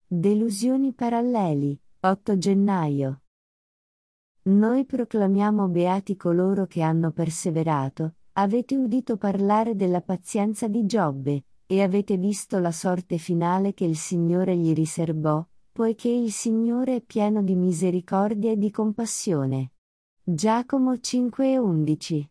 Delusioni paralleli, 8 gennaio. Noi proclamiamo beati coloro che hanno perseverato, avete udito parlare della pazienza di Giobbe, e avete visto la sorte finale che il Signore gli riservò, poiché il Signore è pieno di misericordia e di compassione. Giacomo 5,11.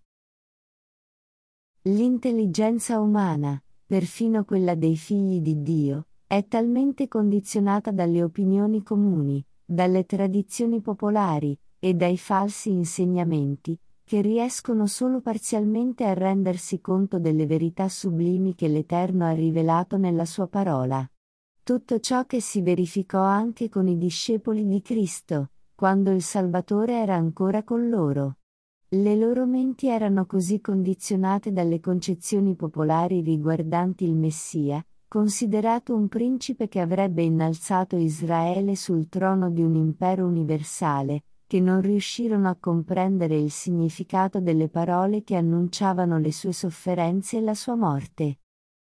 L'intelligenza umana, perfino quella dei figli di Dio, è talmente condizionata dalle opinioni comuni, dalle tradizioni popolari, e dai falsi insegnamenti, che riescono solo parzialmente a rendersi conto delle verità sublimi che l'Eterno ha rivelato nella sua parola. Tutto ciò che si verificò anche con i discepoli di Cristo, quando il Salvatore era ancora con loro. Le loro menti erano così condizionate dalle concezioni popolari riguardanti il Messia, considerato un principe che avrebbe innalzato Israele sul trono di un impero universale, che non riuscirono a comprendere il significato delle parole che annunciavano le sue sofferenze e la sua morte.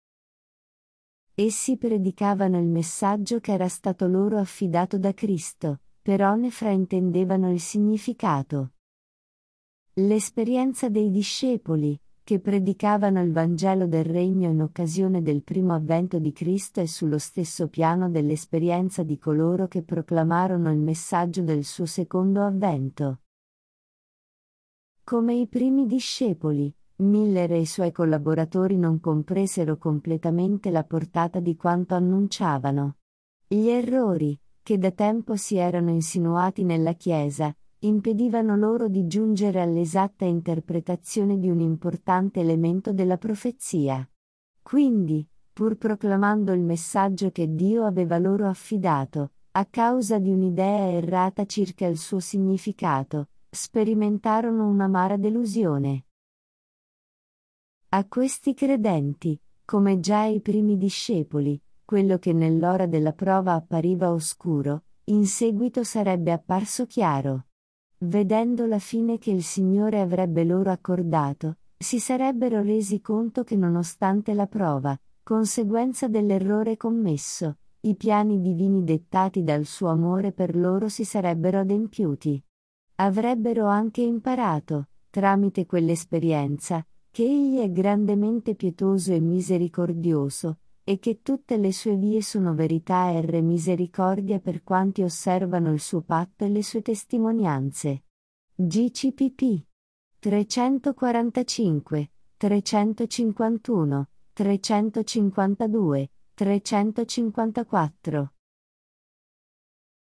Essi predicavano il messaggio che era stato loro affidato da Cristo, però ne fraintendevano il significato. L'esperienza dei discepoli, che predicavano il Vangelo del Regno in occasione del primo avvento di Cristo, è sullo stesso piano dell'esperienza di coloro che proclamarono il messaggio del suo secondo avvento. Come i primi discepoli, Miller e i suoi collaboratori non compresero completamente la portata di quanto annunciavano. Gli errori, che da tempo si erano insinuati nella Chiesa, impedivano loro di giungere all'esatta interpretazione di un importante elemento della profezia. Quindi, pur proclamando il messaggio che Dio aveva loro affidato, a causa di un'idea errata circa il suo significato, sperimentarono un'amara delusione. A questi credenti, come già ai primi discepoli, quello che nell'ora della prova appariva oscuro, in seguito sarebbe apparso chiaro. Vedendo la fine che il Signore avrebbe loro accordato, si sarebbero resi conto che nonostante la prova, conseguenza dell'errore commesso, i piani divini dettati dal suo amore per loro si sarebbero adempiuti. Avrebbero anche imparato, tramite quell'esperienza, che Egli è grandemente pietoso e misericordioso, e che tutte le sue vie sono verità e misericordia per quanti osservano il suo patto e le sue testimonianze. GCPP 345, 351, 352, 354